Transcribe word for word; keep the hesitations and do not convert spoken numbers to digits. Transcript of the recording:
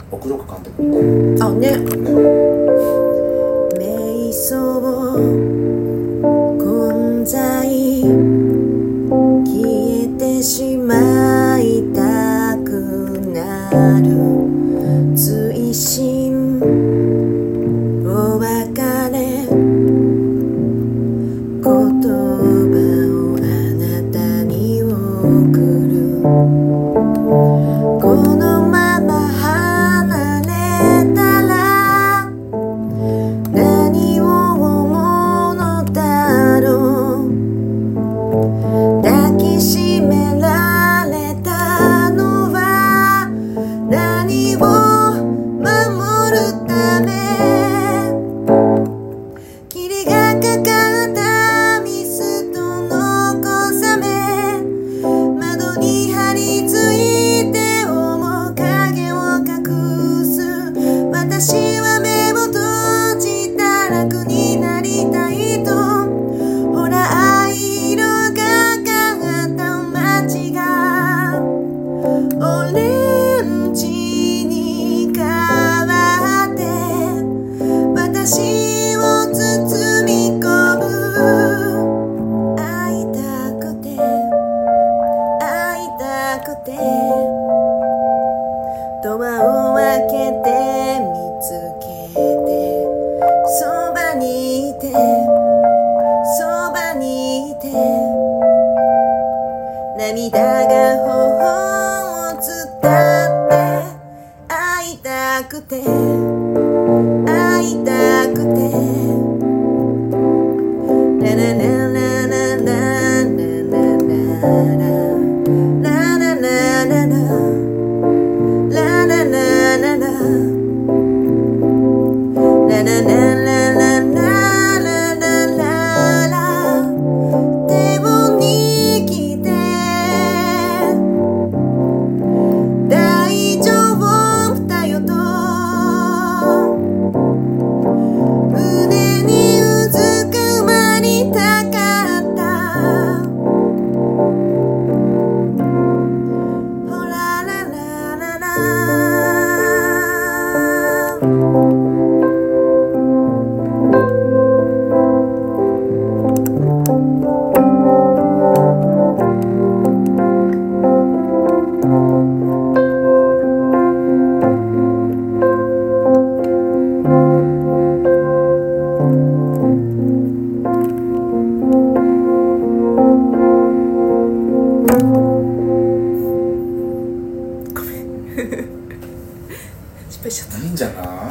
奥底監督みたいな。 あね、 瞑想混在消えてしまいたくなる追伸お別れ言葉をあなたに送るこのまま離れたら何を思うのだろう抱きしめられたのは何を守るため霧がかかったミストの小雨窓に張り付いて面影を隠す私は目を閉じた楽になりたいとほら藍色がかった街がオレンジに変わって私を包み込む会いたくて会いたくてドアを開けて見つけてそばにいてそばにいて涙が頬を伝って会いたくて会いたくてララララララララ失敗しちゃった。 いいんじゃない？